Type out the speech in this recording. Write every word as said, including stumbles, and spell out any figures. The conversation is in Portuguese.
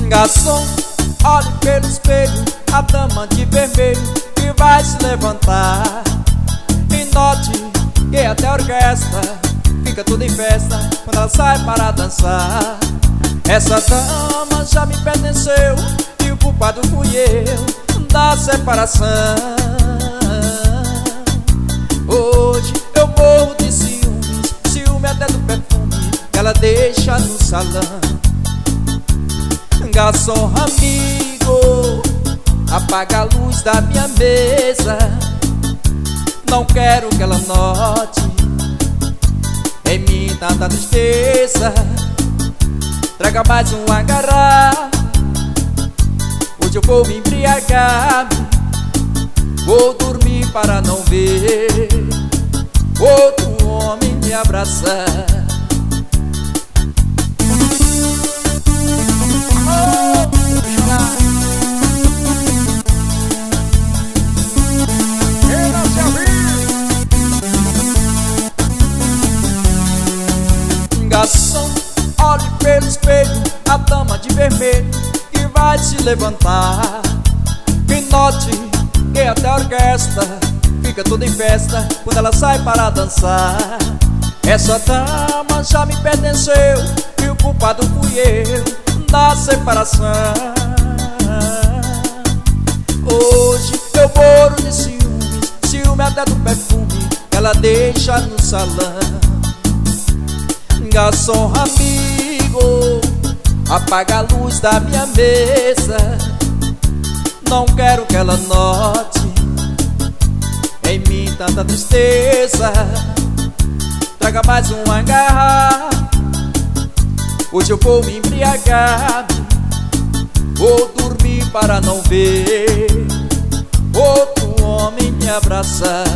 Garçom, olhe pelo espelho a dama de vermelho que vai se levantar. E note que até a orquestra fica tudo em festa quando ela sai para dançar. Essa dama já me pertenceu e o culpado fui eu da separação. Hoje eu morro de ciúmes, ciúme até do perfume que ela deixa no salão. Garçom amigo, apaga a luz da minha mesa. Não quero que ela note em mim tanta tristeza. Traga mais uma garrafa, hoje eu vou me embriagar. Vou dormir para não ver outro homem me abraçar. Garçom, olhe pelo espelho a dama de vermelho que vai se levantar. E note que até a orquestra fica tudo em festa quando ela sai para dançar. Essa dama já me pertenceu e o culpado fui eu da separação. Hoje eu moro de ciúmes, ciúme até do perfume que ela deixa no salão. Garçom amigo, apaga a luz da minha mesa. Não quero que ela note em mim tanta tristeza. Traga mais uma garrafa, hoje eu vou me embriagar. Vou dormir para não ver outro homem me abraçar.